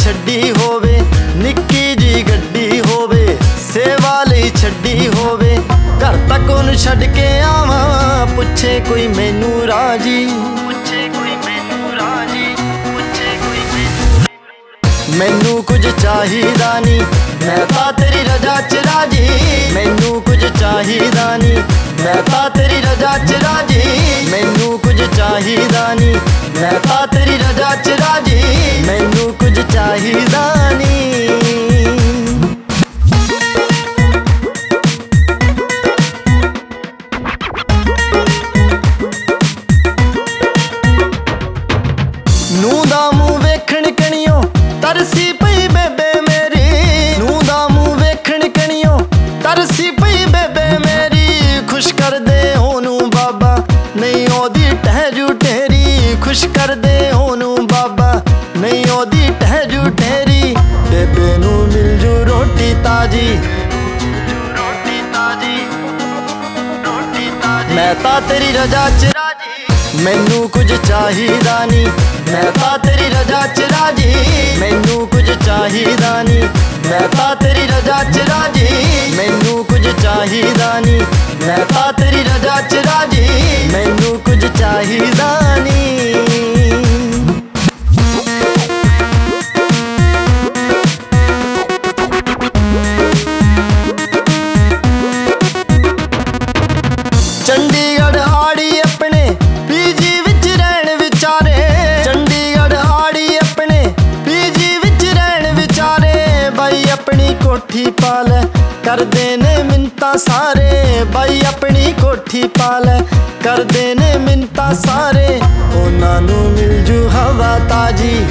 ਛੱਡੀ ਹੋਵੇ, ਨਿੱਕੀ ਜੀ ਗੱਡੀ ਹੋਵੇ, ਸੇਵਾ ਲਈ ਛੱਡੀ ਹੋਵੇ, ਘਰ ਤੱਕ ਉਹਨੂੰ ਛੱਡ ਕੇ ਆਵਾਂ, ਪੁੱਛੇ ਕੋਈ ਮੈਨੂੰ ਰਾਜੀ, ਪੁੱਛੇ ਕੋਈ ਮੈਨੂੰ ਰਾਜੀ, ਪੁੱਛੇ ਕੋਈ ਮੈਨੂੰ ਕੁਝ ਚਾਹੀਦਾ ਨਹੀਂ, ਮੈਂ ਤਾਂ ਤੇਰੀ ਰਜ਼ਾ 'ਚ ਰਾਜੀ, ਮੈਨੂੰ ਕੁਝ ਚਾਹੀਦਾ ਨਹੀਂ, ਮੈਂ ਤਾਂ ਤੇਰੀ ਰਜ਼ਾ 'ਚ ਰਾਜੀ, ਮੈਨੂੰ ਕੁਝ ਚਾਹੀਦਾ ਨਹੀਂ, ਮੈਂ ਤਾਂ ਤੇਰੀ ਰਜ਼ਾ 'ਚ ਰਾਜੀ, ਮੈਨੂੰ ਕੁਝ ਚਾਹੀਦਾ ਨਹੀਂ। ਨੂੰਹ ਦਾ ਮੂੰਹ ਵੇਖਣ ਕਣੀਓ ਤਰਸੀ ਪਈ ਬੇਬੇ ਮੇਰੀ, ਨੂੰਹ ਦਾ ਮੂੰਹ ਵੇਖਣ ਕਣੀਓ ਤਰਸੀ ਪਈ ਬੇਬੇ ਮੇਰੀ, ਖੁਸ਼ ਕਰਦੇ ਉਹਨੂੰ ਬਾਬਾ ਨਹੀਂ ਉਹਦੀ ਟਹਿਜੂ ਢੇਰੀ, ਖੁਸ਼ ਕਰਦੇ ਉਹਨੂੰ ਬਾਬਾ ਨਹੀਂ ਉਹਦੀ ਟਹਿਜੂ ਢੇਰੀ, ਬੇਬੇ ਨੂੰ ਮਿਲ ਜੂ ਰੋਟੀ ਤਾਜੀ, ਰੋਟੀ ਤਾਜੀ, ਰੋਟੀ ਤਾਜੀ, ਮੈਂ ਤਾਂ ਤੇਰੀ ਰਜ਼ਾ 'ਚ ਰਾਜੀ, ਮੈਨੂੰ ਕੁਝ ਚਾਹੀਦਾ ਨਹੀਂ, ਮੈਂ ਤਾਂ ਤੇਰੀ ਰਜ਼ਾ 'ਚ ਰਾਜੀ, ਮੈਨੂੰ ਕੁਝ ਚਾਹੀਦਾ ਨਹੀਂ, ਮੈਂ ਤਾਂ ਤੇਰੀ ਰਜ਼ਾ 'ਚ ਰਾਜੀ, ਮੈਨੂੰ ਕੁਝ ਚਾਹੀਦਾ ਨਹੀਂ, ਮੈਂ ਤਾਂ ਤੇਰੀ ਰਜ਼ਾ 'ਚ ਰਾਜੀ, ਮੈਨੂੰ ਕੁਝ ਚਾਹੀਦਾ ਨਹੀਂ। ਚੰਡੀਗੜ੍ਹ ਆੜੀ ਆਪਣੇ ਪੀਜੀ ਵਿੱਚ ਰਹਿਣ ਵਿਚਾਰੇ, ਚੰਡੀਗੜ੍ਹ ਆੜੀ ਆਪਣੇ ਪੀਜੀ ਵਿੱਚ ਰਹਿਣ ਵਿਚਾਰੇ, ਬਾਈ ਆਪਣੀ ਕੋਠੀ ਪਾ ਲੈ ਕਰਦੇ ਨੇ ਮਿੰਨਤਾਂ ਸਾਰੇ, ਬਾਈ ਆਪਣੀ ਕੋਠੀ ਪਾ ਲੈ ਕਰਦੇ ਨੇ ਮਿੰਨਤਾਂ ਸਾਰੇ, ਉਹਨਾਂ ਨੂੰ ਮਿਲ ਜੂ ਹਵਾ ਤਾਜੀ,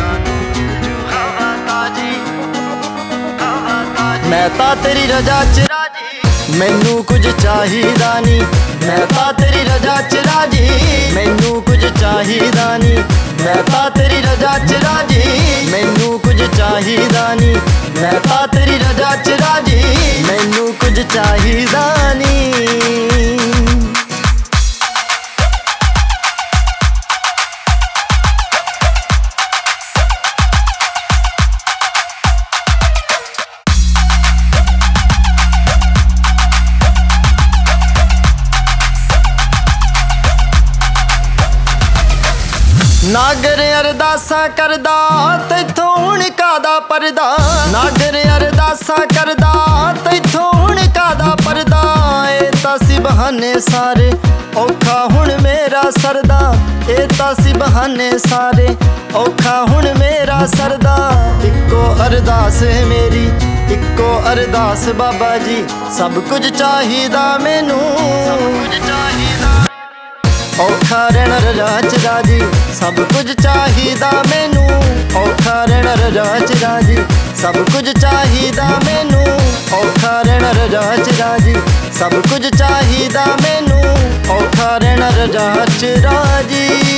ਮੈਂ ਤਾਂ ਤੇਰੀ ਰਜ਼ਾ 'ਚ ਰਾਜੀ, ਮੈਨੂੰ ਕੁਝ ਚਾਹੀਦਾ ਨਹੀਂ, ਮੈਂ ਤਾਂ ਤੇਰੀ ਰਜ਼ਾ 'ਚ ਰਾਜੀ, ਮੈਨੂੰ ਕੁਝ ਚਾਹੀਦਾ ਨਹੀਂ, ਮੈਂ ਤਾਂ ਤੇਰੀ ਰਜ਼ਾ 'ਚ ਰਾਜੀ, ਮੈਨੂੰ ਕੁਝ ਚਾਹੀਦਾ ਨਹੀਂ, ਮੈਂ ਤਾਂ ਤੇਰੀ ਰਜ਼ਾ 'ਚ ਰਾਜੀ, ਮੈਨੂੰ ਕੁਝ ਚਾਹੀਦਾ ਨਹੀਂ। ਨਾਗਰ ਅਰਦਾਸਾਂ ਕਰਦਾ ਤੈਥੋਂ ਹੁਣ ਕਾਦਾ ਪਰਦਾ, ਨਾਗਰ ਅਰਦਾਸਾਂ ਕਰਦਾ ਤੈਥੋਂ ਹੁਣ ਕਾਦਾ ਪਰਦਾ, ਇਹ ਤਾਂ ਸੀ ਬਹਾਨੇ ਸਾਰੇ ਔਖਾ ਹੁਣ ਮੇਰਾ ਸਰਦਾ, ਇਹ ਤਾਂ ਸੀ ਬਹਾਨੇ ਸਾਰੇ ਔਖਾ ਹੁਣ ਮੇਰਾ ਸਰਦਾ, ਇੱਕੋ ਅਰਦਾਸ ਮੇਰੀ ਇੱਕੋ ਅਰਦਾਸ ਬਾਬਾ ਜੀ, ਸਭ ਕੁਝ ਚਾਹੀਦਾ ਮੈਨੂੰ, ਸਭ ਕੁਝ ਚਾਹੀਦਾ, ਔਖਾ ਰਹਿਣਾ ਰਜ਼ਾ 'ਚ ਰਾਜੀ, ਸਭ ਕੁਝ ਚਾਹੀਦਾ ਮੈਨੂੰ, ਔਖਾ ਰਹਿਣਾ ਰਜ਼ਾ 'ਚ ਰਾਜੀ, ਸਭ ਕੁਝ ਚਾਹੀਦਾ ਮੈਨੂੰ, ਔਖਾ ਰਹਿਣਾ ਰਜ਼ਾ 'ਚ ਰਾਜੀ, ਸਭ ਕੁਝ ਚਾਹੀਦਾ ਮੈਨੂੰ, ਔਖਾ ਰਹਿਣਾ ਰਜ਼ਾ 'ਚ ਰਾਜੀ।